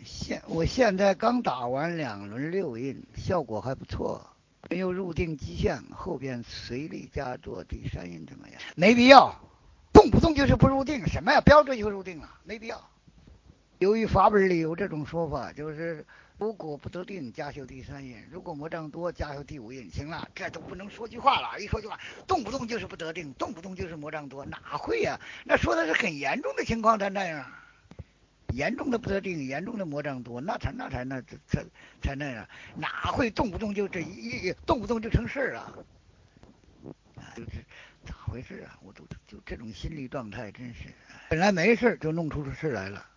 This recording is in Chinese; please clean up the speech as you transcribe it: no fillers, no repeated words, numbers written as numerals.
我现在刚打完2轮六印，效果还不错。没有入定迹象，后边随力加做第三印怎么样？没必要，动不动就是不入定，什么呀？标准就入定了，没必要。由于法本里有这种说法，就是如果不得定，加修第三印；如果魔障多，加修第五印。行了，这都不能说句话了，一说句话，动不动就是不得定，动不动就是魔障多，哪会呀、那说的是很严重的情况才那样。严重的不得定，严重的魔障多，那才那样，哪会动不动就动不动就成事儿啊？就是咋回事啊？我都就这种心理状态，真是本来没事就弄出事来了。